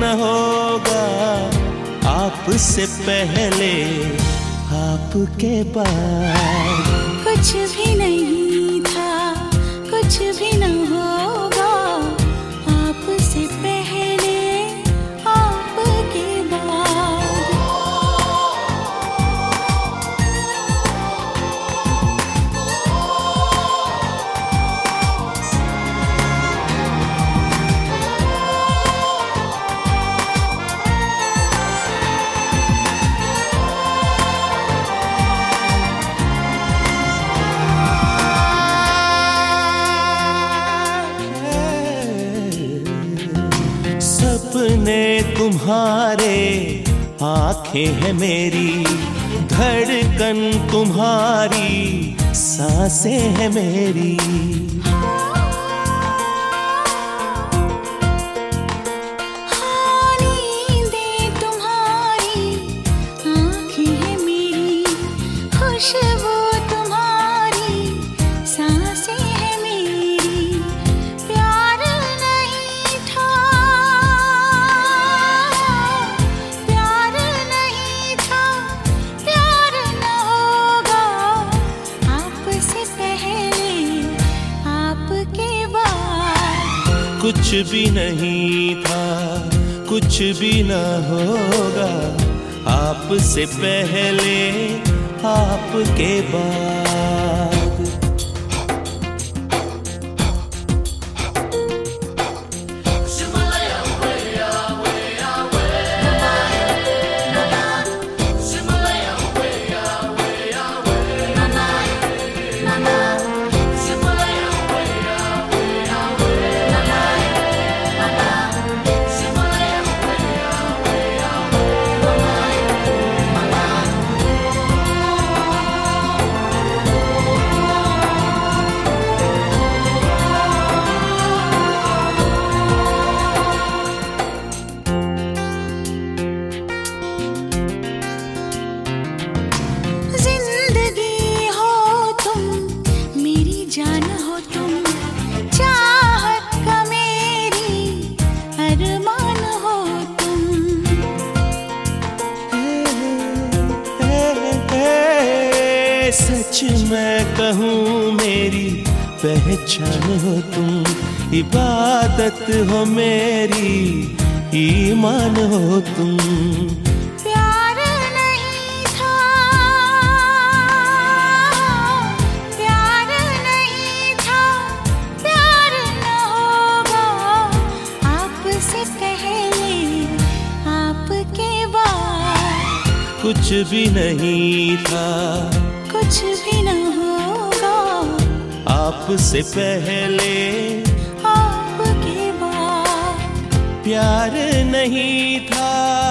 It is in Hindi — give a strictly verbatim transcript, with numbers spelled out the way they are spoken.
न होगा आपसे पहले आपके बाद। कुछ भी नहीं था, कुछ भी न होगा आपसे पहले आपके बाद। सपने तुम्हारे आंखें हैं मेरी, धड़कन तुम्हारी सांसें हैं मेरी। हाँ, नींदें तुम्हारी आँखें हैं मेरी, खुशबू तुम्हारी सांसें हैं मेरी। प्यार नहीं था, प्यार नहीं था, प्यार न होगा आपसे पहले आपके बाद। कुछ भी नहीं था, कुछ भी न होगा आपसे पहले आपके बाद। जान हो तुम, चाहत का मेरी अरमान हो तुम। ए, ए, ए, सच मैं कहूँ मेरी पहचान हो तुम, इबादत हो मेरी ईमान हो तुम। कुछ भी नहीं था, कुछ भी न होगा आपसे पहले आपके बाद। प्यार नहीं था,